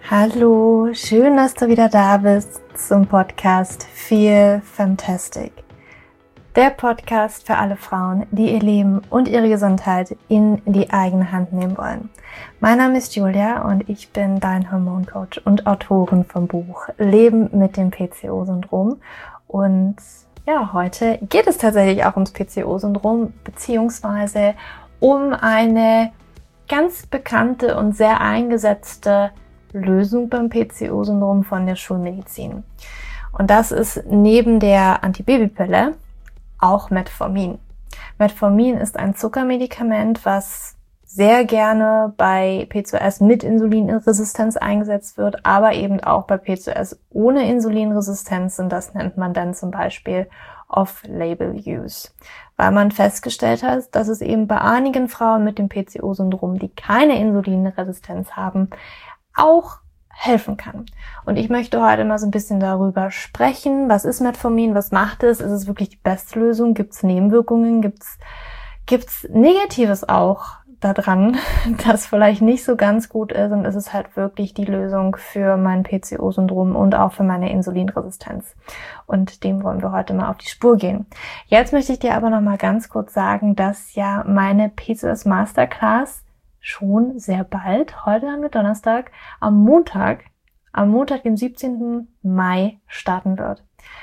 Hallo, schön, dass du wieder da bist zum Podcast Feel Fantastic. Der Podcast für alle Frauen, die ihr Leben und ihre Gesundheit in die eigene Hand nehmen wollen. Mein Name ist Julia und ich bin dein Hormoncoach und Autorin vom Buch Leben mit dem PCO-Syndrom. Und ja, heute geht es tatsächlich auch ums PCO-Syndrom, beziehungsweise um eine ganz bekannte und sehr eingesetzte Lösung beim PCO-Syndrom von der Schulmedizin. Und das ist neben der Antibabypille auch Metformin. Metformin ist ein Zuckermedikament, was sehr gerne bei PCOS mit Insulinresistenz eingesetzt wird, aber eben auch bei PCOS ohne Insulinresistenz, und das nennt man dann zum Beispiel Off-Label-Use, weil man festgestellt hat, dass es eben bei einigen Frauen mit dem PCO-Syndrom, die keine Insulinresistenz haben, auch helfen kann. Und ich möchte heute mal so ein bisschen darüber sprechen. Was ist Metformin? Was macht es? Ist es wirklich die beste Lösung? Gibt es Nebenwirkungen? Gibt's Negatives auch daran, das vielleicht nicht so ganz gut ist? Und ist es halt wirklich die Lösung für mein PCO-Syndrom und auch für meine Insulinresistenz? Und dem wollen wir heute mal auf die Spur gehen. Jetzt möchte ich dir aber noch mal ganz kurz sagen, dass ja meine PCOS Masterclass schon sehr bald, heute haben wir Donnerstag, am Montag, dem 17. Mai starten wird.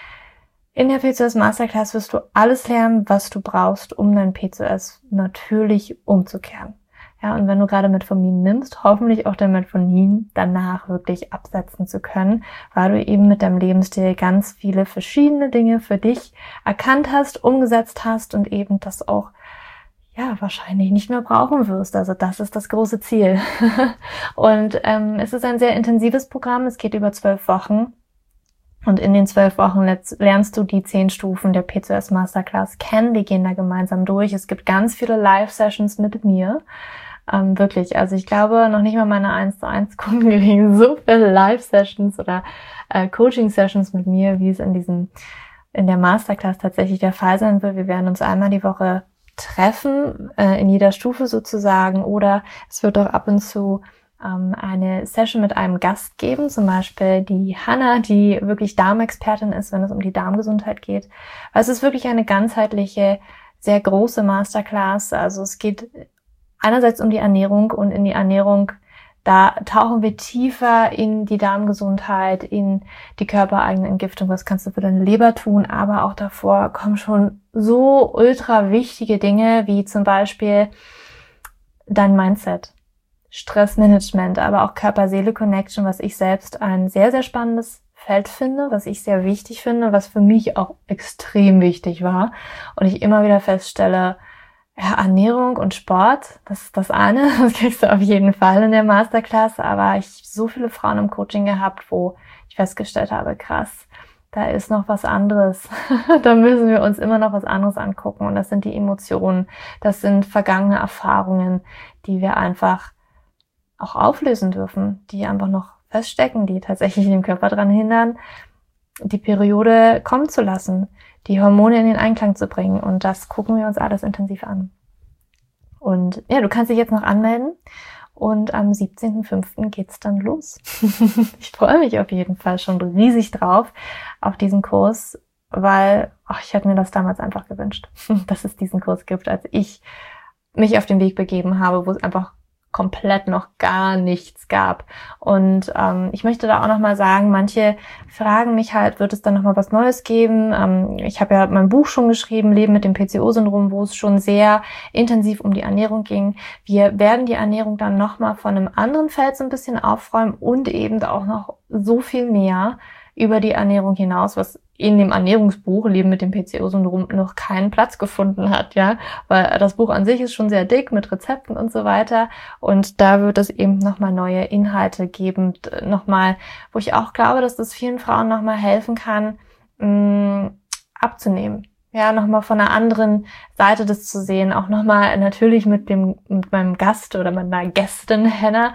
In der PCOS Masterclass wirst du alles lernen, was du brauchst, um dein PCOS natürlich umzukehren. Ja, und wenn du gerade Metformin nimmst, hoffentlich auch dein Metformin danach wirklich absetzen zu können, weil du eben mit deinem Lebensstil ganz viele verschiedene Dinge für dich erkannt hast, umgesetzt hast und eben das auch wahrscheinlich nicht mehr brauchen wirst. Also das ist das große Ziel. Und es ist ein sehr intensives Programm. Es geht über 12 Wochen. Und in den 12 Wochen lernst du die 10 Stufen der PCOS Masterclass kennen. Wir gehen da gemeinsam durch. Es gibt ganz viele Live-Sessions mit mir. Wirklich, also ich glaube, noch nicht mal meine 1:1 Kunden kriegen so viele Live-Sessions oder Coaching-Sessions mit mir, wie es in der Masterclass tatsächlich der Fall sein wird. Wir werden uns einmal die Woche treffen, in jeder Stufe sozusagen, oder es wird auch ab und zu eine Session mit einem Gast geben, zum Beispiel die Hanna, die wirklich Darmexpertin ist, wenn es um die Darmgesundheit geht. Also es ist wirklich eine ganzheitliche, sehr große Masterclass. Also es geht einerseits um die Ernährung, und in die Ernährung, da tauchen wir tiefer in die Darmgesundheit, in die körpereigene Entgiftung. Was kannst du für deine Leber tun? Aber auch davor kommen schon so ultra wichtige Dinge, wie zum Beispiel dein Mindset, Stressmanagement, aber auch Körper-Seele-Connection, was ich selbst ein sehr, sehr spannendes Feld finde, was ich sehr wichtig finde, was für mich auch extrem wichtig war. Und ich immer wieder feststelle, ja, Ernährung und Sport, das ist das eine, das kriegst du auf jeden Fall in der Masterclass, aber ich habe so viele Frauen im Coaching gehabt, wo ich festgestellt habe, krass, da ist noch was anderes. Da müssen wir uns immer noch was anderes angucken, und das sind die Emotionen, das sind vergangene Erfahrungen, die wir einfach auch auflösen dürfen, die einfach noch feststecken, die tatsächlich den Körper daran hindern, die Periode kommen zu lassen, die Hormone in den Einklang zu bringen, und das gucken wir uns alles intensiv an. Und ja, du kannst dich jetzt noch anmelden, und am 17.05. geht's dann los. Ich freue mich auf jeden Fall schon riesig drauf, auf diesen Kurs, weil ich hätte mir das damals einfach gewünscht, dass es diesen Kurs gibt, als ich mich auf den Weg begeben habe, wo es einfach komplett noch gar nichts gab. Und ich möchte da auch nochmal sagen, manche fragen mich halt, wird es dann nochmal was Neues geben? Ich habe ja mein Buch schon geschrieben, Leben mit dem PCO-Syndrom, wo es schon sehr intensiv um die Ernährung ging. Wir werden die Ernährung dann nochmal von einem anderen Feld so ein bisschen aufräumen und eben auch noch so viel mehr über die Ernährung hinaus, was in dem Ernährungsbuch Leben mit dem PCO-Syndrom noch keinen Platz gefunden hat, ja, weil das Buch an sich ist schon sehr dick mit Rezepten und so weiter, und da wird es eben nochmal neue Inhalte geben, nochmal, wo ich auch glaube, dass das vielen Frauen nochmal helfen kann, abzunehmen. Ja, nochmal von einer anderen Seite das zu sehen, auch nochmal natürlich mit meinem Gast oder meiner Gästin Hanna,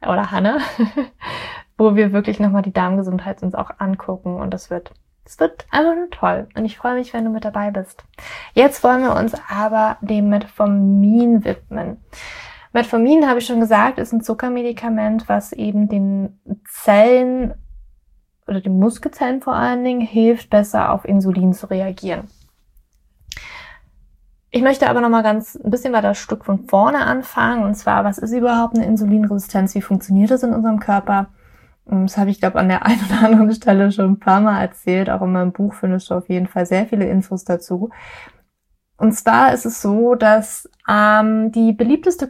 wo wir wirklich nochmal die Darmgesundheit uns auch angucken, und es wird einfach nur toll, und ich freue mich, wenn du mit dabei bist. Jetzt wollen wir uns aber dem Metformin widmen. Metformin, habe ich schon gesagt, ist ein Zuckermedikament, was eben den Zellen oder den Muskelzellen vor allen Dingen hilft, besser auf Insulin zu reagieren. Ich möchte aber nochmal ein bisschen weiter Stück von vorne anfangen. Und zwar, was ist überhaupt eine Insulinresistenz? Wie funktioniert das in unserem Körper? Das habe ich, glaube an der einen oder anderen Stelle schon ein paar Mal erzählt. Auch in meinem Buch findest du auf jeden Fall sehr viele Infos dazu. Und zwar ist es so, dass die beliebteste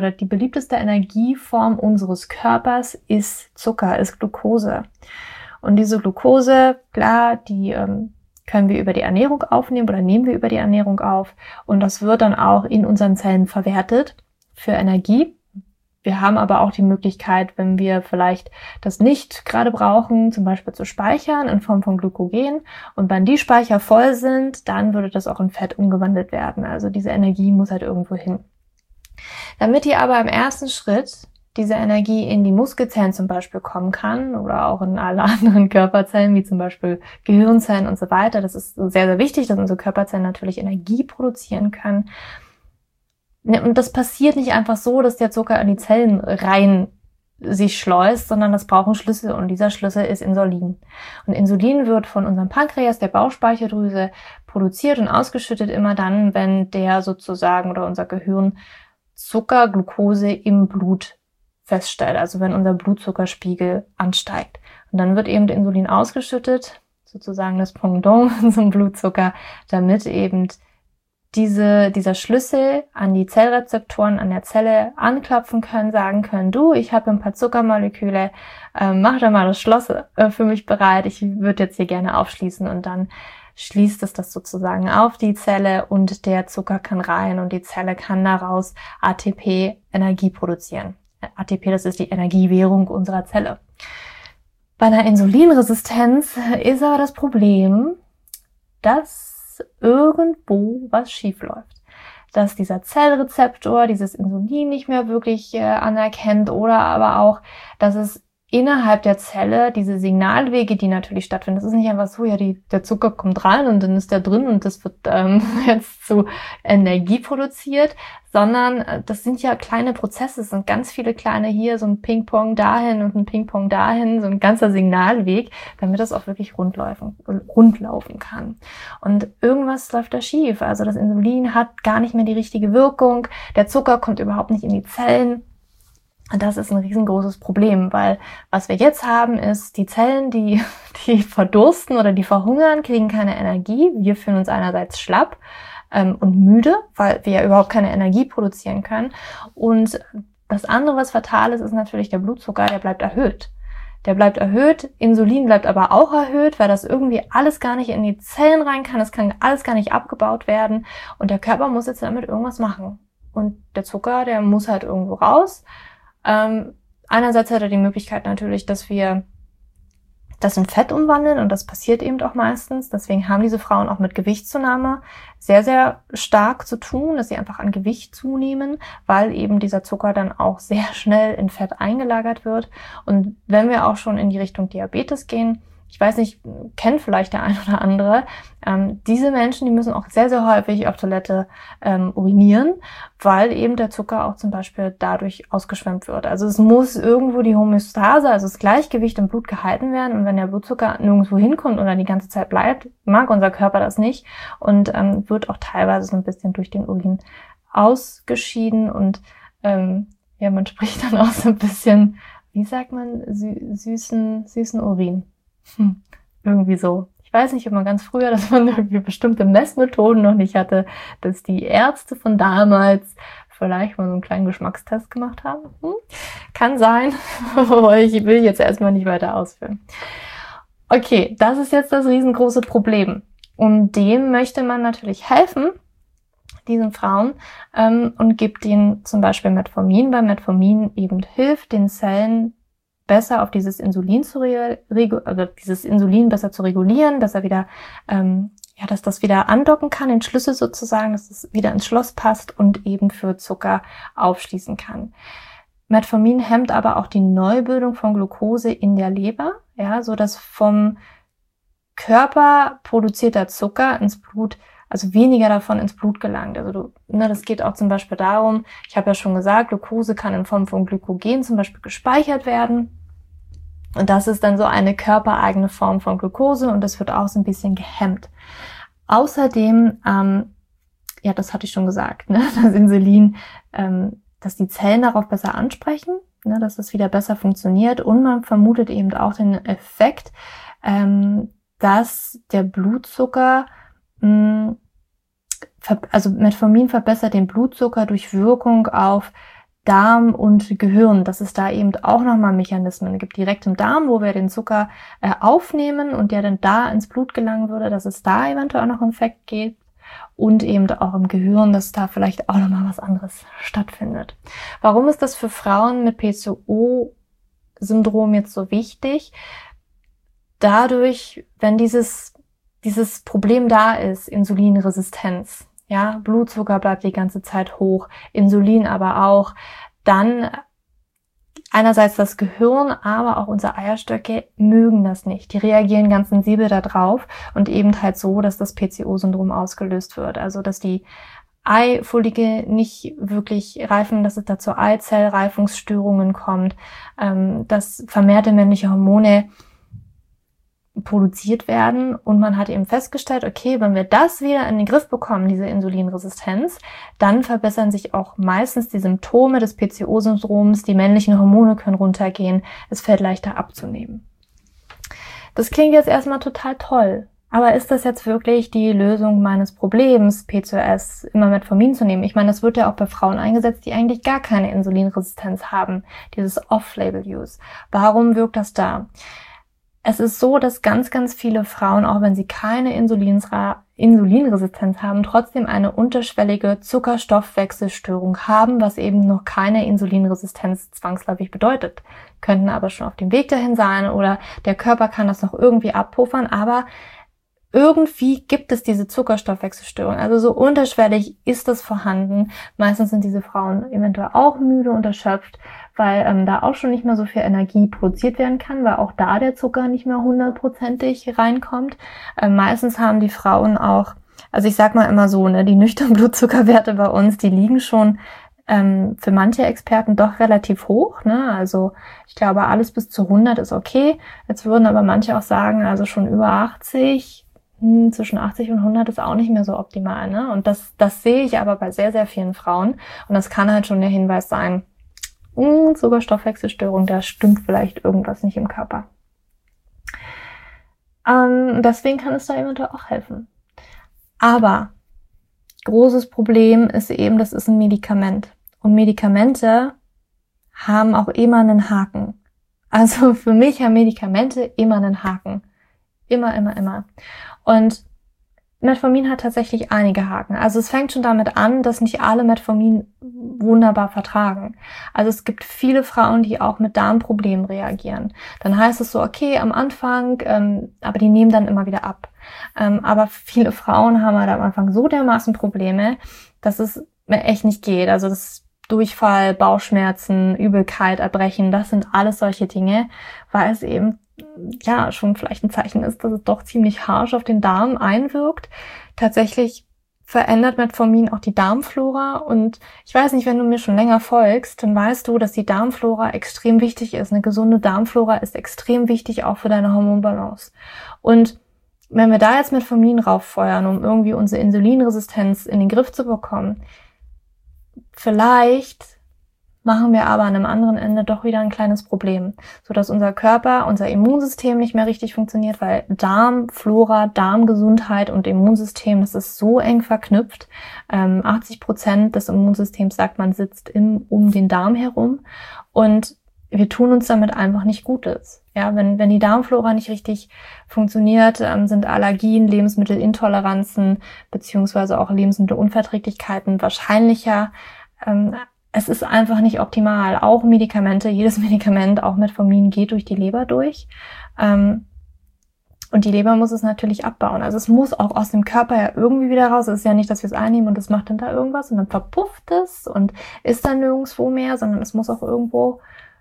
Energieform unseres Körpers ist Zucker, ist Glucose. Und diese Glucose, klar, die können wir über die Ernährung aufnehmen oder nehmen wir über die Ernährung auf. Und das wird dann auch in unseren Zellen verwertet für Energie. Wir haben aber auch die Möglichkeit, wenn wir vielleicht das nicht gerade brauchen, zum Beispiel zu speichern in Form von Glykogen. Und wenn die Speicher voll sind, dann würde das auch in Fett umgewandelt werden. Also diese Energie muss halt irgendwo hin. Damit die aber im ersten Schritt diese Energie in die Muskelzellen zum Beispiel kommen kann oder auch in alle anderen Körperzellen, wie zum Beispiel Gehirnzellen und so weiter. Das ist sehr, sehr wichtig, dass unsere Körperzellen natürlich Energie produzieren können. Und das passiert nicht einfach so, dass der Zucker in die Zellen rein sich schleust, sondern das braucht einen Schlüssel und dieser Schlüssel ist Insulin. Und Insulin wird von unserem Pankreas, der Bauchspeicheldrüse, produziert und ausgeschüttet immer dann, wenn der sozusagen oder unser Gehirn Zucker, Glucose im Blut feststellt, also wenn unser Blutzuckerspiegel ansteigt. Und dann wird eben Insulin ausgeschüttet, sozusagen das Pendant zum Blutzucker, damit eben dieser Schlüssel an die Zellrezeptoren an der Zelle anklopfen können, sagen können, du, ich habe ein paar Zuckermoleküle, mach da mal das Schloss für mich bereit, ich würde jetzt hier gerne aufschließen und dann schließt es das sozusagen auf die Zelle und der Zucker kann rein und die Zelle kann daraus ATP Energie produzieren. ATP, das ist die Energiewährung unserer Zelle. Bei einer Insulinresistenz ist aber das Problem, dass irgendwo was schief läuft. Dass dieser Zellrezeptor dieses Insulin nicht mehr wirklich anerkennt oder aber auch, dass es innerhalb der Zelle diese Signalwege, die natürlich stattfinden, das ist nicht einfach so, ja, der Zucker kommt rein und dann ist der drin und das wird jetzt zu Energie produziert, sondern das sind ja kleine Prozesse, es sind ganz viele kleine hier, so ein Ping-Pong dahin und ein Ping-Pong dahin, so ein ganzer Signalweg, damit das auch wirklich rundlaufen kann. Und irgendwas läuft da schief, also das Insulin hat gar nicht mehr die richtige Wirkung, der Zucker kommt überhaupt nicht in die Zellen. Und das ist ein riesengroßes Problem, weil was wir jetzt haben, ist, die Zellen, die verdursten oder die verhungern, kriegen keine Energie. Wir fühlen uns einerseits schlapp und müde, weil wir ja überhaupt keine Energie produzieren können. Und das andere, was fatal ist, ist natürlich der Blutzucker, der bleibt erhöht. Der bleibt erhöht, Insulin bleibt aber auch erhöht, weil das irgendwie alles gar nicht in die Zellen rein kann. Es kann alles gar nicht abgebaut werden und der Körper muss jetzt damit irgendwas machen. Und der Zucker, der muss halt irgendwo raus. Einerseits hat er die Möglichkeit natürlich, dass wir das in Fett umwandeln und das passiert eben auch meistens. Deswegen haben diese Frauen auch mit Gewichtszunahme sehr, sehr stark zu tun, dass sie einfach an Gewicht zunehmen, weil eben dieser Zucker dann auch sehr schnell in Fett eingelagert wird. Und wenn wir auch schon in die Richtung Diabetes gehen, ich weiß nicht, kennt vielleicht der ein oder andere, diese Menschen, die müssen auch sehr, sehr häufig auf Toilette urinieren, weil eben der Zucker auch zum Beispiel dadurch ausgeschwemmt wird. Also es muss irgendwo die Homöostase, also das Gleichgewicht im Blut gehalten werden und wenn der Blutzucker nirgendwo hinkommt oder die ganze Zeit bleibt, mag unser Körper das nicht und wird auch teilweise so ein bisschen durch den Urin ausgeschieden und ja, man spricht dann auch so ein bisschen, wie sagt man, süßen Urin. Irgendwie so. Ich weiß nicht, ob man ganz früher, dass man irgendwie bestimmte Messmethoden noch nicht hatte, dass die Ärzte von damals vielleicht mal so einen kleinen Geschmackstest gemacht haben. Kann sein, aber ich will jetzt erstmal nicht weiter ausführen. Okay, das ist jetzt das riesengroße Problem. Und dem möchte man natürlich helfen, diesen Frauen, und gibt ihnen zum Beispiel Metformin, weil Metformin eben hilft, den Zellen besser auf dieses Insulin dieses Insulin besser zu regulieren, dass er wieder, dass das wieder andocken kann, den Schlüssel sozusagen, dass es wieder ins Schloss passt und eben für Zucker aufschließen kann. Metformin hemmt aber auch die Neubildung von Glucose in der Leber, ja, so dass vom Körper produzierter Zucker ins Blut also weniger davon ins Blut gelangt. Also das geht auch zum Beispiel darum, ich habe ja schon gesagt, Glucose kann in Form von Glykogen zum Beispiel gespeichert werden. Und das ist dann so eine körpereigene Form von Glucose und das wird auch so ein bisschen gehemmt. Außerdem, ja, das hatte ich schon gesagt, ne, das Insulin, dass die Zellen darauf besser ansprechen, ne, dass das wieder besser funktioniert und man vermutet eben auch den Effekt, dass der Blutzucker, also Metformin verbessert den Blutzucker durch Wirkung auf Darm und Gehirn, dass es da eben auch nochmal Mechanismen gibt, direkt im Darm, wo wir den Zucker aufnehmen und der dann da ins Blut gelangen würde, dass es da eventuell noch einen Effekt gibt und eben auch im Gehirn, dass da vielleicht auch nochmal was anderes stattfindet. Warum ist das für Frauen mit PCO-Syndrom jetzt so wichtig? Dadurch, wenn dieses Problem da ist, Insulinresistenz, ja, Blutzucker bleibt die ganze Zeit hoch, Insulin aber auch, dann einerseits das Gehirn, aber auch unsere Eierstöcke mögen das nicht. Die reagieren ganz sensibel da drauf und eben halt so, dass das PCO-Syndrom ausgelöst wird. Also, dass die Eifollikel nicht wirklich reifen, dass es da zu Eizellreifungsstörungen kommt, dass vermehrte männliche Hormone produziert werden und man hat eben festgestellt, okay, wenn wir das wieder in den Griff bekommen, diese Insulinresistenz, dann verbessern sich auch meistens die Symptome des PCO-Syndroms, die männlichen Hormone können runtergehen, es fällt leichter abzunehmen. Das klingt jetzt erstmal total toll, aber ist das jetzt wirklich die Lösung meines Problems, PCOS, immer Metformin zu nehmen? Ich meine, das wird ja auch bei Frauen eingesetzt, die eigentlich gar keine Insulinresistenz haben, dieses Off-Label-Use. Warum wirkt das da? Es ist so, dass ganz, ganz viele Frauen, auch wenn sie keine Insulinresistenz haben, trotzdem eine unterschwellige Zuckerstoffwechselstörung haben, was eben noch keine Insulinresistenz zwangsläufig bedeutet. Könnten aber schon auf dem Weg dahin sein oder der Körper kann das noch irgendwie abpuffern, aber irgendwie gibt es diese Zuckerstoffwechselstörung. Also so unterschwellig ist das vorhanden. Meistens sind diese Frauen eventuell auch müde und erschöpft, weil da auch schon nicht mehr so viel Energie produziert werden kann, weil auch da der Zucker nicht mehr 100%ig reinkommt. Meistens haben die Frauen auch, also ich sag mal immer so, ne, die nüchternen Blutzuckerwerte bei uns, die liegen schon für manche Experten doch relativ hoch, ne? Also ich glaube, alles bis zu 100 ist okay. Jetzt würden aber manche auch sagen, also schon über 80, zwischen 80 und 100 ist auch nicht mehr so optimal, ne? Und das sehe ich aber bei sehr, sehr vielen Frauen. Und das kann halt schon der Hinweis sein, Zuckerstoffwechselstörung, da stimmt vielleicht irgendwas nicht im Körper. Deswegen kann es da eventuell auch helfen. Aber großes Problem ist eben, das ist ein Medikament. Und Medikamente haben auch immer einen Haken. Also für mich haben Medikamente immer einen Haken. Immer, immer, immer. Und Metformin hat tatsächlich einige Haken. Also es fängt schon damit an, dass nicht alle Metformin wunderbar vertragen. Also es gibt viele Frauen, die auch mit Darmproblemen reagieren. Dann heißt es so, okay, am Anfang, aber die nehmen dann immer wieder ab. Aber viele Frauen haben halt am Anfang so dermaßen Probleme, dass es mir echt nicht geht. Also das Durchfall, Bauchschmerzen, Übelkeit, Erbrechen, das sind alles solche Dinge, weil es eben ja schon vielleicht ein Zeichen ist, dass es doch ziemlich harsch auf den Darm einwirkt. Tatsächlich verändert Metformin auch die Darmflora und ich weiß nicht, wenn du mir schon länger folgst, dann weißt du, dass die Darmflora extrem wichtig ist. Eine gesunde Darmflora ist extrem wichtig auch für deine Hormonbalance. Und wenn wir da jetzt Metformin rauffeuern, um irgendwie unsere Insulinresistenz in den Griff zu bekommen, vielleicht machen wir aber an einem anderen Ende doch wieder ein kleines Problem, sodass unser Körper, unser Immunsystem nicht mehr richtig funktioniert, weil Darmflora, Darmgesundheit und Immunsystem, das ist so eng verknüpft. 80% des Immunsystems, sagt man, sitzt um den Darm herum und wir tun uns damit einfach nicht Gutes. Ja, wenn die Darmflora nicht richtig funktioniert, sind Allergien, Lebensmittelintoleranzen beziehungsweise auch Lebensmittelunverträglichkeiten wahrscheinlicher. Es ist einfach nicht optimal. Auch Medikamente, jedes Medikament, auch Metformin, geht durch die Leber durch. Und die Leber muss es natürlich abbauen. Also es muss auch aus dem Körper ja irgendwie wieder raus. Es ist ja nicht, dass wir es einnehmen und es macht dann da irgendwas und dann verpufft es und ist dann nirgendwo mehr, sondern es muss auch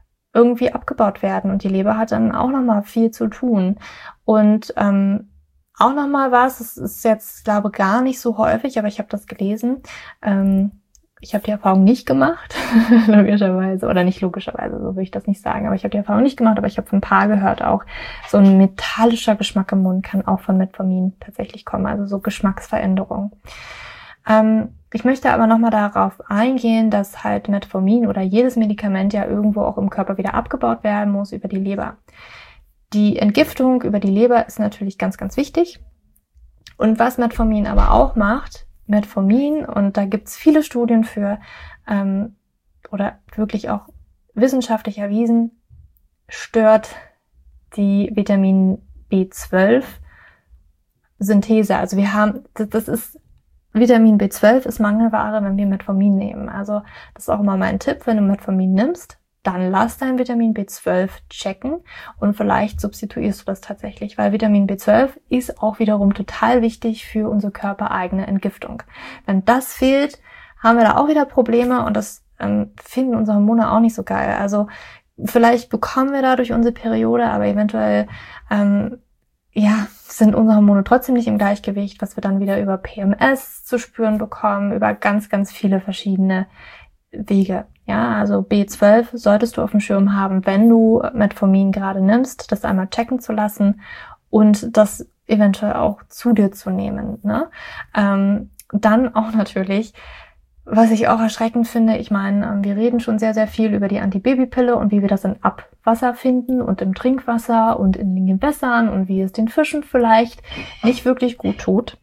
irgendwie abgebaut werden. Und die Leber hat dann auch nochmal viel zu tun. Und auch nochmal was, es ist jetzt, glaube ich, gar nicht so häufig, aber ich habe das gelesen. Ich habe die Erfahrung nicht gemacht, logischerweise, oder nicht logischerweise, so will ich das nicht sagen, aber ich habe die Erfahrung nicht gemacht, aber ich habe von ein paar gehört auch, so ein metallischer Geschmack im Mund kann auch von Metformin tatsächlich kommen, also so Geschmacksveränderung. Ich möchte aber nochmal darauf eingehen, dass halt Metformin oder jedes Medikament ja irgendwo auch im Körper wieder abgebaut werden muss über die Leber. Die Entgiftung über die Leber ist natürlich ganz, ganz wichtig. Und was Metformin aber auch macht, Metformin, und da gibt's viele Studien für, oder wirklich auch wissenschaftlich erwiesen, stört die Vitamin B12-Synthese. Also Vitamin B12 ist Mangelware, wenn wir Metformin nehmen. Also das ist auch immer mein Tipp, wenn du Metformin nimmst, dann lass dein Vitamin B12 checken und vielleicht substituierst du das tatsächlich, weil Vitamin B12 ist auch wiederum total wichtig für unsere körpereigene Entgiftung. Wenn das fehlt, haben wir da auch wieder Probleme und das finden unsere Hormone auch nicht so geil. Also vielleicht bekommen wir dadurch unsere Periode, aber eventuell sind unsere Hormone trotzdem nicht im Gleichgewicht, was wir dann wieder über PMS zu spüren bekommen, über ganz, ganz viele verschiedene Wege. Ja, also B12 solltest du auf dem Schirm haben, wenn du Metformin gerade nimmst, das einmal checken zu lassen und das eventuell auch zu dir zu nehmen. Ne? Dann auch natürlich, was ich auch erschreckend finde, ich meine, wir reden schon sehr, sehr viel über die Antibabypille und wie wir das in Abwasser finden und im Trinkwasser und in den Gewässern und wie es den Fischen vielleicht nicht wirklich gut tut.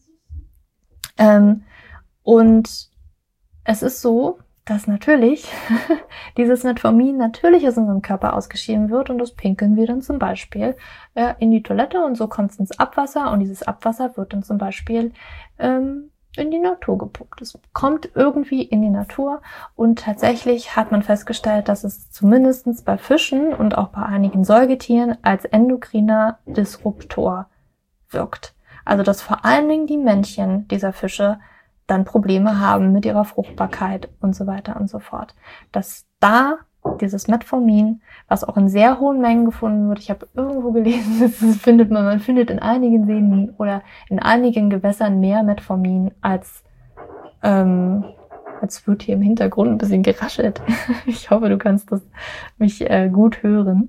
Und es ist so, dass natürlich dieses Metformin natürlich aus unserem Körper ausgeschieden wird und das pinkeln wir dann zum Beispiel in die Toilette und so kommt es ins Abwasser und dieses Abwasser wird dann zum Beispiel in die Natur gepumpt. Es kommt irgendwie in die Natur und tatsächlich hat man festgestellt, dass es zumindest bei Fischen und auch bei einigen Säugetieren als endokriner Disruptor wirkt. Also dass vor allen Dingen die Männchen dieser Fische dann Probleme haben mit ihrer Fruchtbarkeit und so weiter und so fort. Dass da dieses Metformin, was auch in sehr hohen Mengen gefunden wird, ich habe irgendwo gelesen, man findet in einigen Seen oder in einigen Gewässern mehr Metformin als wird hier im Hintergrund ein bisschen geraschelt. Ich hoffe, du kannst mich gut hören.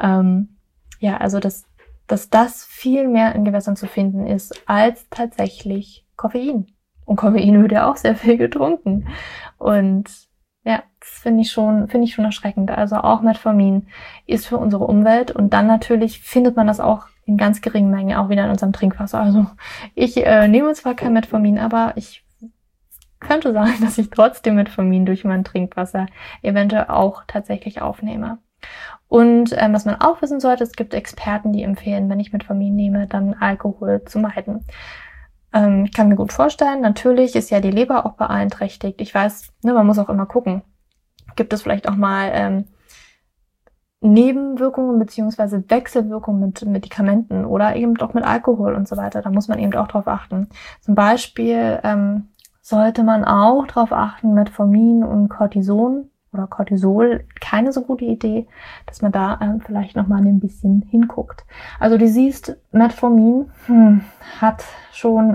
Also dass das viel mehr in Gewässern zu finden ist als tatsächlich Koffein. Und Koffein wird ja auch sehr viel getrunken. Und ja, das finde ich schon erschreckend. Also auch Metformin ist für unsere Umwelt. Und dann natürlich findet man das auch in ganz geringen Mengen auch wieder in unserem Trinkwasser. Also ich nehme zwar kein Metformin, aber ich könnte sagen, dass ich trotzdem Metformin durch mein Trinkwasser eventuell auch tatsächlich aufnehme. Und was man auch wissen sollte, es gibt Experten, die empfehlen, wenn ich Metformin nehme, dann Alkohol zu meiden. Ich kann mir gut vorstellen, natürlich ist ja die Leber auch beeinträchtigt. Ich weiß, man muss auch immer gucken. Gibt es vielleicht auch mal Nebenwirkungen beziehungsweise Wechselwirkungen mit Medikamenten oder eben auch mit Alkohol und so weiter. Da muss man eben auch drauf achten. Zum Beispiel sollte man auch drauf achten, Metformin und Cortison oder Cortisol, keine so gute Idee, dass man da vielleicht nochmal ein bisschen hinguckt. Also du siehst, Metformin hat schon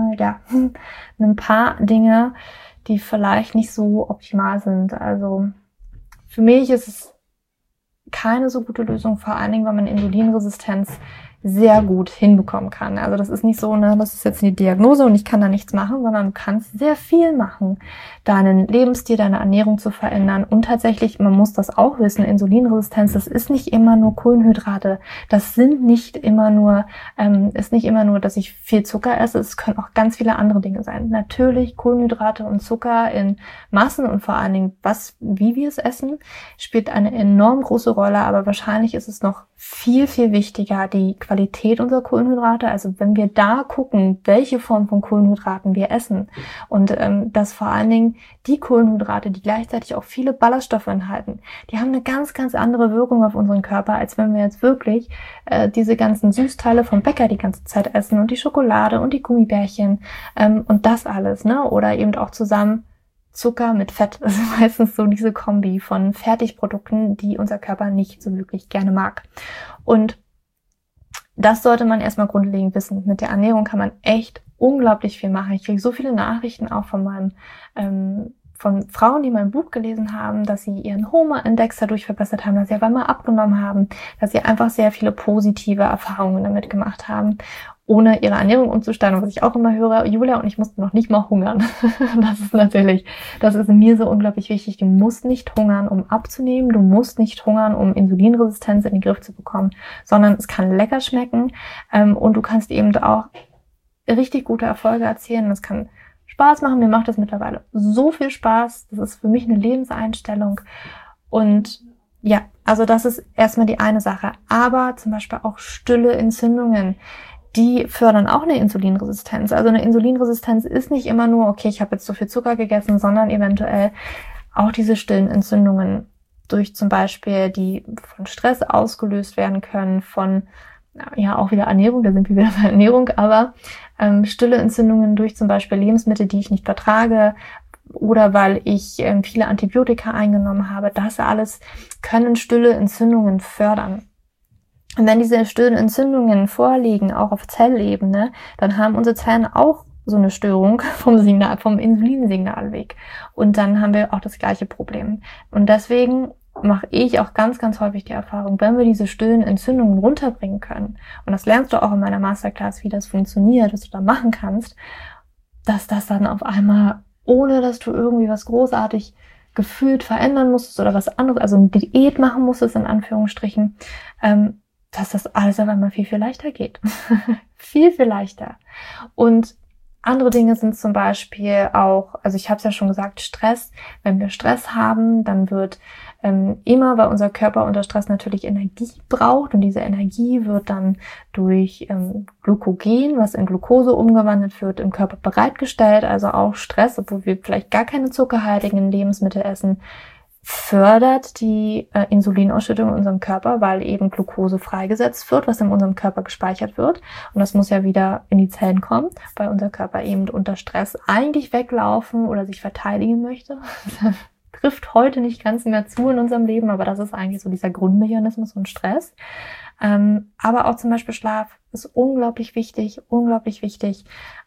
ein paar Dinge, die vielleicht nicht so optimal sind. Also für mich ist es keine so gute Lösung, vor allen Dingen, weil man Insulinresistenz sehr gut hinbekommen kann. Also das ist nicht so, das ist jetzt eine Diagnose und ich kann da nichts machen, sondern du kannst sehr viel machen, deinen Lebensstil, deine Ernährung zu verändern. Und tatsächlich, man muss das auch wissen, Insulinresistenz, das ist nicht immer nur Kohlenhydrate. Das sind nicht immer nur, ist nicht immer nur, dass ich viel Zucker esse. Es können auch ganz viele andere Dinge sein. Natürlich Kohlenhydrate und Zucker in Massen und vor allen Dingen, wie wir es essen, spielt eine enorm große Rolle. Aber wahrscheinlich ist es noch viel, viel wichtiger, die Qualität unserer Kohlenhydrate. Also wenn wir da gucken, welche Form von Kohlenhydraten wir essen und dass vor allen Dingen die Kohlenhydrate, die gleichzeitig auch viele Ballaststoffe enthalten, die haben eine ganz, ganz andere Wirkung auf unseren Körper, als wenn wir jetzt wirklich diese ganzen Süßteile vom Bäcker die ganze Zeit essen und die Schokolade und die Gummibärchen und das alles, oder eben auch zusammen Zucker mit Fett. Das ist meistens so diese Kombi von Fertigprodukten, die unser Körper nicht so wirklich gerne mag. Und das sollte man erstmal grundlegend wissen. Mit der Ernährung kann man echt unglaublich viel machen. Ich kriege so viele Nachrichten auch von Frauen, die mein Buch gelesen haben, dass sie ihren Hormonindex dadurch verbessert haben, dass sie auf einmal abgenommen haben, dass sie einfach sehr viele positive Erfahrungen damit gemacht haben, ohne ihre Ernährung umzustellen. Und was ich auch immer höre, Julia, und ich musste noch nicht mal hungern. Das ist mir so unglaublich wichtig. Du musst nicht hungern, um abzunehmen. Du musst nicht hungern, um Insulinresistenz in den Griff zu bekommen, sondern es kann lecker schmecken. Und du kannst eben auch richtig gute Erfolge erzielen. Es kann Spaß machen. Mir macht das mittlerweile so viel Spaß. Das ist für mich eine Lebenseinstellung. Und ja, also das ist erstmal die eine Sache. Aber zum Beispiel auch stille Entzündungen, die fördern auch eine Insulinresistenz. Also eine Insulinresistenz ist nicht immer nur, okay, ich habe jetzt so viel Zucker gegessen, sondern eventuell auch diese stillen Entzündungen durch zum Beispiel, die von Stress ausgelöst werden können, von ja auch wieder Ernährung, da sind wir wieder bei Ernährung, aber stille Entzündungen durch zum Beispiel Lebensmittel, die ich nicht vertrage oder weil ich viele Antibiotika eingenommen habe. Das alles können stille Entzündungen fördern. Und wenn diese stillen Entzündungen vorliegen, auch auf Zellebene, dann haben unsere Zellen auch so eine Störung vom Insulinsignalweg. Und dann haben wir auch das gleiche Problem. Und deswegen mache ich auch ganz, ganz häufig die Erfahrung, wenn wir diese stillen Entzündungen runterbringen können, und das lernst du auch in meiner Masterclass, wie das funktioniert, was du da machen kannst, dass das dann auf einmal, ohne dass du irgendwie was großartig gefühlt verändern musstest oder was anderes, also eine Diät machen musstest, in Anführungsstrichen, dass das alles auf einmal viel, viel leichter geht. Viel, viel leichter. Und andere Dinge sind zum Beispiel auch, also ich habe es ja schon gesagt, Stress. Wenn wir Stress haben, dann wird immer, weil unser Körper unter Stress natürlich Energie braucht und diese Energie wird dann durch Glykogen, was in Glucose umgewandelt wird, im Körper bereitgestellt. Also auch Stress, obwohl wir vielleicht gar keine zuckerhaltigen Lebensmittel essen, fördert die Insulinausschüttung in unserem Körper, weil eben Glucose freigesetzt wird, was in unserem Körper gespeichert wird. Und das muss ja wieder in die Zellen kommen, weil unser Körper eben unter Stress eigentlich weglaufen oder sich verteidigen möchte. Das trifft heute nicht ganz mehr zu in unserem Leben, aber das ist eigentlich so dieser Grundmechanismus von Stress. Aber auch zum Beispiel Schlaf ist unglaublich wichtig, unglaublich wichtig.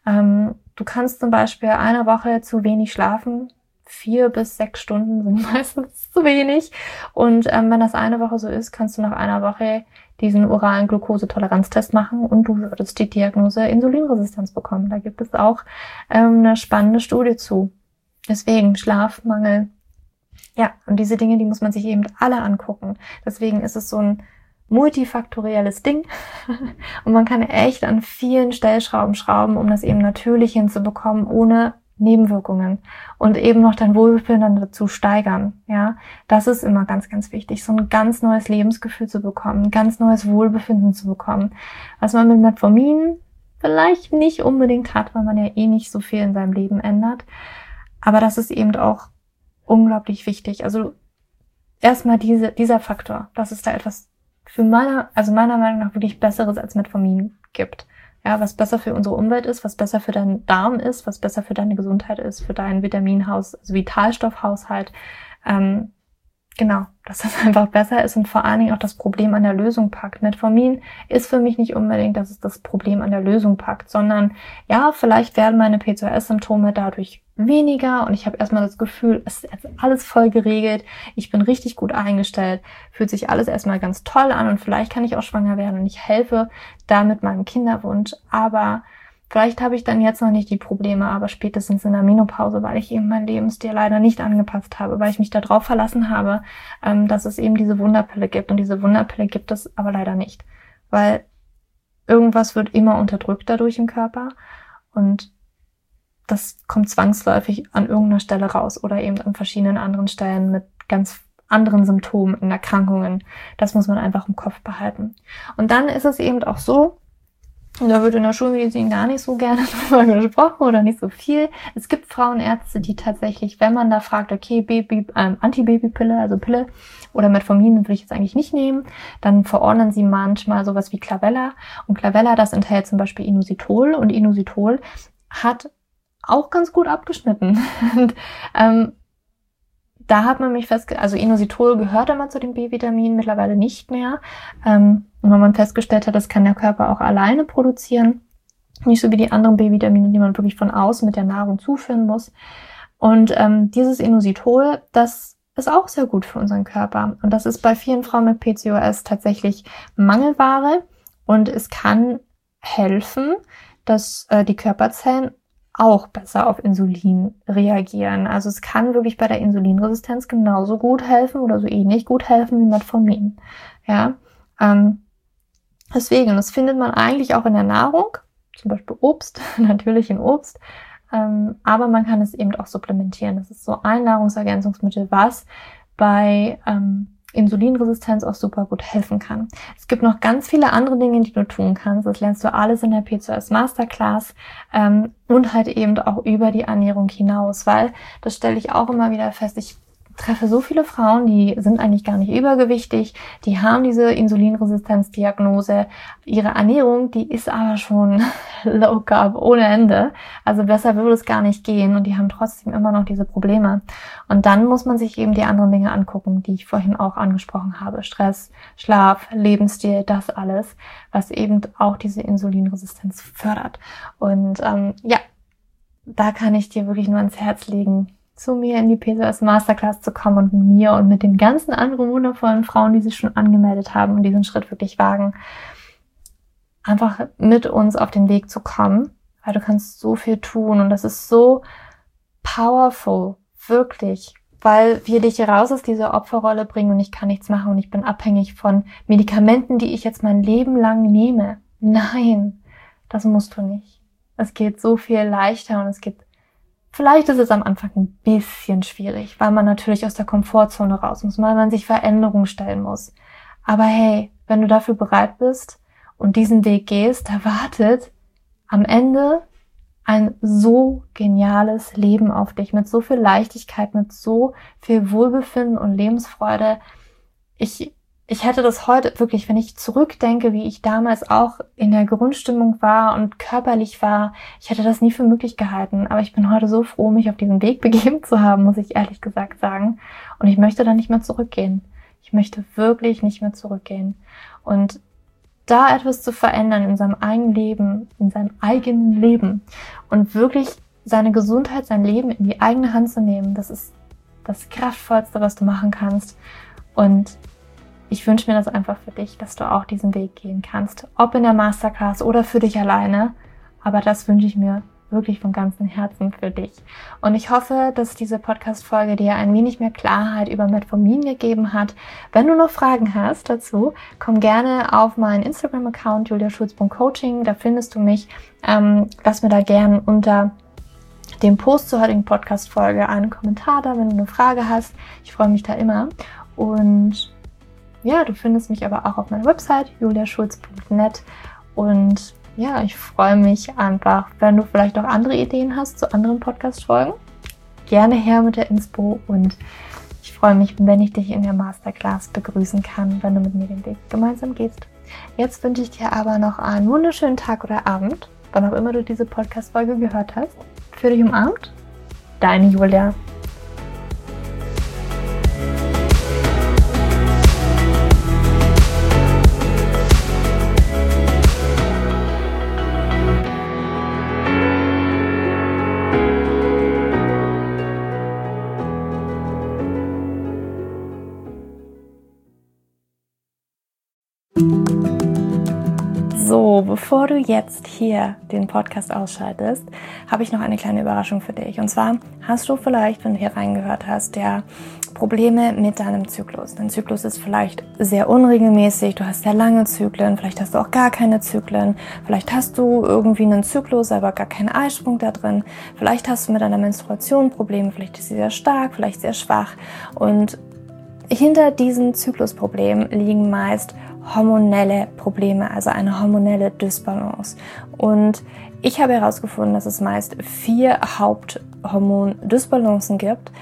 Du kannst zum Beispiel eine Woche zu wenig schlafen. 4 bis 6 Stunden sind meistens zu wenig. Und wenn das eine Woche so ist, kannst du nach einer Woche diesen oralen Glukosetoleranztest machen und du würdest die Diagnose Insulinresistenz bekommen. Da gibt es auch eine spannende Studie zu. Deswegen Schlafmangel. Ja, und diese Dinge, die muss man sich eben alle angucken. Deswegen ist es so ein multifaktorielles Ding und man kann echt an vielen Stellschrauben schrauben, um das eben natürlich hinzubekommen, ohne Nebenwirkungen und eben noch dein Wohlbefinden dazu steigern. Ja, das ist immer ganz, ganz wichtig, so ein ganz neues Lebensgefühl zu bekommen, ein ganz neues Wohlbefinden zu bekommen, was man mit Metformin vielleicht nicht unbedingt hat, weil man ja eh nicht so viel in seinem Leben ändert. Aber das ist eben auch unglaublich wichtig. Also erstmal dieser Faktor, dass es da etwas für meiner Meinung nach wirklich Besseres als Metformin gibt. Ja, was besser für unsere Umwelt ist, was besser für deinen Darm ist, was besser für deine Gesundheit ist, für deinen also Vitalstoffhaushalt. Genau, dass das einfach besser ist und vor allen Dingen auch das Problem an der Lösung packt. Metformin ist für mich nicht unbedingt, dass es das Problem an der Lösung packt, sondern ja, vielleicht werden meine PCOS-Symptome dadurch weniger und ich habe erstmal das Gefühl, es ist jetzt alles voll geregelt, ich bin richtig gut eingestellt, fühlt sich alles erstmal ganz toll an und vielleicht kann ich auch schwanger werden und ich helfe damit meinem Kinderwunsch, aber vielleicht habe ich dann jetzt noch nicht die Probleme, aber spätestens in der Menopause, weil ich eben meinen Lebensstil leider nicht angepasst habe, weil ich mich darauf verlassen habe, dass es eben diese Wunderpille gibt. Und diese Wunderpille gibt es aber leider nicht, weil irgendwas wird immer unterdrückt dadurch im Körper und das kommt zwangsläufig an irgendeiner Stelle raus oder eben an verschiedenen anderen Stellen mit ganz anderen Symptomen und Erkrankungen. Das muss man einfach im Kopf behalten. Und dann ist es eben auch so, und da wird in der Schulmedizin gar nicht so gerne drüber gesprochen oder nicht so viel. Es gibt Frauenärzte, die tatsächlich, wenn man da fragt, okay, Antibabypille, also Pille oder Metformin will ich jetzt eigentlich nicht nehmen, dann verordnen sie manchmal sowas wie Clavella. Und Clavella, das enthält zum Beispiel Inositol und Inositol hat auch ganz gut abgeschnitten. Und, da hat man also Inositol gehört immer zu den B-Vitaminen, mittlerweile nicht mehr. Und wenn man festgestellt hat, das kann der Körper auch alleine produzieren. Nicht so wie die anderen B-Vitamine, die man wirklich von außen mit der Nahrung zuführen muss. Und dieses Inositol, das ist auch sehr gut für unseren Körper. Und das ist bei vielen Frauen mit PCOS tatsächlich Mangelware. Und es kann helfen, dass die Körperzellen auch besser auf Insulin reagieren. Also es kann wirklich bei der Insulinresistenz genauso gut helfen oder so ähnlich gut helfen wie Metformin. Ja, deswegen, das findet man eigentlich auch in der Nahrung, zum Beispiel Obst, natürlich in Obst, aber man kann es eben auch supplementieren. Das ist so ein Nahrungsergänzungsmittel, was bei Insulinresistenz auch super gut helfen kann. Es gibt noch ganz viele andere Dinge, die du tun kannst. Das lernst du alles in der PCOS Masterclass und halt eben auch über die Ernährung hinaus, weil das stelle ich auch immer wieder fest. Ich treffe so viele Frauen, die sind eigentlich gar nicht übergewichtig, die haben diese Insulinresistenzdiagnose. Ihre Ernährung, die ist aber schon low carb ohne Ende. Also besser würde es gar nicht gehen und die haben trotzdem immer noch diese Probleme. Und dann muss man sich eben die anderen Dinge angucken, die ich vorhin auch angesprochen habe. Stress, Schlaf, Lebensstil, das alles, was eben auch diese Insulinresistenz fördert. Und da kann ich dir wirklich nur ans Herz legen, zu mir in die PCOS Masterclass zu kommen und mit mir und mit den ganzen anderen wundervollen Frauen, die sich schon angemeldet haben und diesen Schritt wirklich wagen, einfach mit uns auf den Weg zu kommen, weil du kannst so viel tun und das ist so powerful, wirklich, weil wir dich raus aus dieser Opferrolle bringen und ich kann nichts machen und ich bin abhängig von Medikamenten, die ich jetzt mein Leben lang nehme. Nein, das musst du nicht. Es geht so viel leichter und vielleicht ist es am Anfang ein bisschen schwierig, weil man natürlich aus der Komfortzone raus muss, weil man sich Veränderungen stellen muss. Aber hey, wenn du dafür bereit bist und diesen Weg gehst, da wartet am Ende ein so geniales Leben auf dich, mit so viel Leichtigkeit, mit so viel Wohlbefinden und Lebensfreude. Ich hätte das heute wirklich, wenn ich zurückdenke, wie ich damals auch in der Grundstimmung war und körperlich war, ich hätte das nie für möglich gehalten. Aber ich bin heute so froh, mich auf diesen Weg begeben zu haben, muss ich ehrlich gesagt sagen. Und ich möchte da nicht mehr zurückgehen. Ich möchte wirklich nicht mehr zurückgehen. Und da etwas zu verändern in seinem eigenen Leben und wirklich seine Gesundheit, sein Leben in die eigene Hand zu nehmen, das ist das Kraftvollste, was du machen kannst. Und ich wünsche mir das einfach für dich, dass du auch diesen Weg gehen kannst, ob in der Masterclass oder für dich alleine. Aber das wünsche ich mir wirklich von ganzem Herzen für dich. Und ich hoffe, dass diese Podcast-Folge dir ein wenig mehr Klarheit über Metformin gegeben hat. Wenn du noch Fragen hast dazu, komm gerne auf meinen Instagram-Account juliaschulz.coaching. Da findest du mich. Lass mir da gerne unter dem Post zur heutigen Podcast-Folge einen Kommentar da, wenn du eine Frage hast. Ich freue mich da immer. Und ja, du findest mich aber auch auf meiner Website juliaschulz.net und ja, ich freue mich einfach, wenn du vielleicht auch andere Ideen hast zu anderen Podcast-Folgen. Gerne her mit der Inspo und ich freue mich, wenn ich dich in der Masterclass begrüßen kann, wenn du mit mir den Weg gemeinsam gehst. Jetzt wünsche ich dir aber noch einen wunderschönen Tag oder Abend, wann auch immer du diese Podcast-Folge gehört hast. Für dich umarmt, deine Julia. So, bevor du jetzt hier den Podcast ausschaltest, habe ich noch eine kleine Überraschung für dich. Und zwar hast du vielleicht, wenn du hier reingehört hast, Probleme mit deinem Zyklus. Dein Zyklus ist vielleicht sehr unregelmäßig, du hast sehr lange Zyklen, vielleicht hast du auch gar keine Zyklen, vielleicht hast du irgendwie einen Zyklus, aber gar keinen Eisprung da drin, vielleicht hast du mit deiner Menstruation Probleme, vielleicht ist sie sehr stark, vielleicht sehr schwach. Und hinter diesen Zyklusproblemen liegen meist hormonelle Probleme, also eine hormonelle Dysbalance. Und ich habe herausgefunden, dass es meist 4 Haupthormon-Dysbalancen gibt: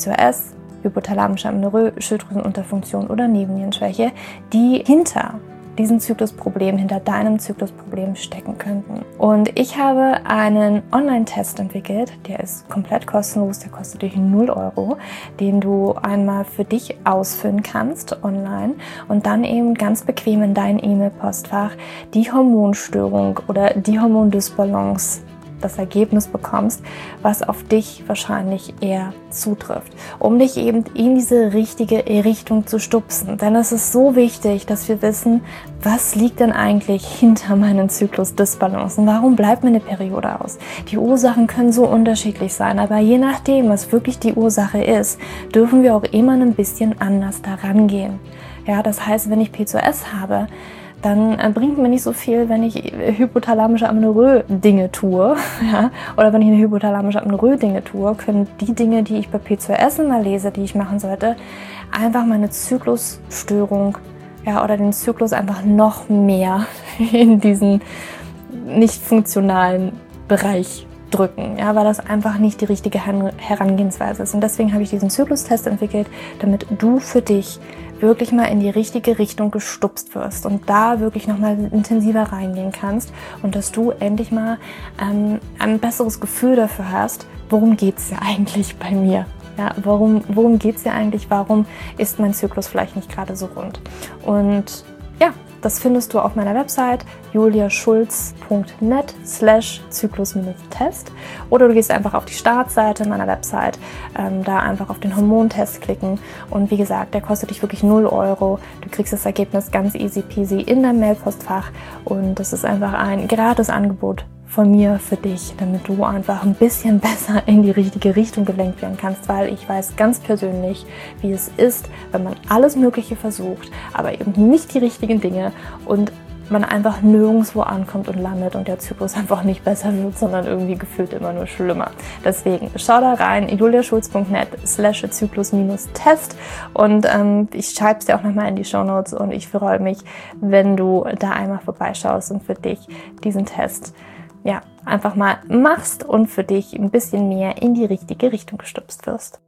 PCOS, hypothalamische Amenorrhoe, Schilddrüsenunterfunktion oder Nebennierenschwäche, die hinter diesem Zyklusproblem, hinter deinem Zyklusproblem stecken könnten. Und ich habe einen Online-Test entwickelt, der ist komplett kostenlos, der kostet dich 0 €, den du einmal für dich ausfüllen kannst online und dann eben ganz bequem in dein E-Mail-Postfach die Hormonstörung oder die Hormondysbalance, das Ergebnis bekommst, was auf dich wahrscheinlich eher zutrifft, um dich eben in diese richtige Richtung zu stupsen. Denn es ist so wichtig, dass wir wissen, was liegt denn eigentlich hinter meinen Zyklusdysbalancen? Warum bleibt mir eine Periode aus? Die Ursachen können so unterschiedlich sein, aber je nachdem, was wirklich die Ursache ist, dürfen wir auch immer ein bisschen anders daran gehen. Ja, das heißt, wenn ich PCOS habe, dann bringt mir nicht so viel, wenn ich hypothalamische Amenorrhoe-Dinge tue. Ja? Oder wenn ich eine hypothalamische Amenorrhoe-Dinge tue, können die Dinge, die ich bei PCOS immer lese, die ich machen sollte, einfach meine Zyklusstörung, ja, oder den Zyklus einfach noch mehr in diesen nicht funktionalen Bereich drücken, ja, weil das einfach nicht die richtige Herangehensweise ist. Und deswegen habe ich diesen Zyklustest entwickelt, damit du für dich wirklich mal in die richtige Richtung gestupst wirst und da wirklich nochmal intensiver reingehen kannst und dass du endlich mal ein besseres Gefühl dafür hast, worum geht es ja eigentlich bei mir? Ja, worum geht es ja eigentlich? Warum ist mein Zyklus vielleicht nicht gerade so rund? Und ja, das findest du auf meiner Website juliaschulz.net/Zyklus-Test oder du gehst einfach auf die Startseite meiner Website, da einfach auf den Hormontest klicken und wie gesagt, der kostet dich wirklich 0 €. Du kriegst das Ergebnis ganz easy peasy in dein Mailpostfach und das ist einfach ein gratis Angebot von mir für dich, damit du einfach ein bisschen besser in die richtige Richtung gelenkt werden kannst, weil ich weiß ganz persönlich, wie es ist, wenn man alles Mögliche versucht, aber eben nicht die richtigen Dinge und man einfach nirgendwo ankommt und landet und der Zyklus einfach nicht besser wird, sondern irgendwie gefühlt immer nur schlimmer. Deswegen schau da rein, juliaschulz.net/Zyklus-Test und ich schreibe es dir auch nochmal in die Shownotes und ich freue mich, wenn du da einmal vorbeischaust und für dich diesen Test einfach mal machst und für dich ein bisschen mehr in die richtige Richtung gestupst wirst.